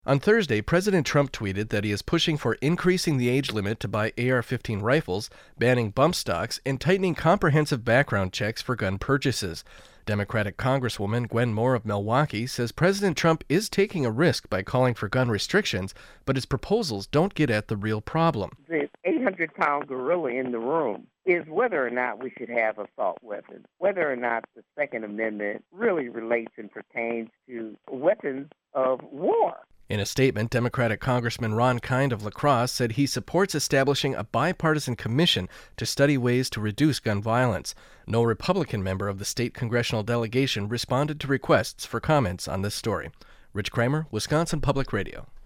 On Thursday, President Trump tweeted that he is pushing for increasing the age limit to buy AR-15 rifles, banning bump stocks, and tightening comprehensive background checks for gun purchases. Democratic Congresswoman Gwen Moore of Milwaukee says President Trump is taking a risk by calling for gun restrictions, but his proposals don't get at the real problem. The 800-pound gorilla in the room is whether or not we should have assault weapons, whether or not the Second Amendment really relates and pertains to weapons of war. In a statement, Democratic Congressman Ron Kind of La Crosse said he supports establishing a bipartisan commission to study ways to reduce gun violence. No Republican member of the state congressional delegation responded to requests for comments on this story. Rich Kramer, Wisconsin Public Radio.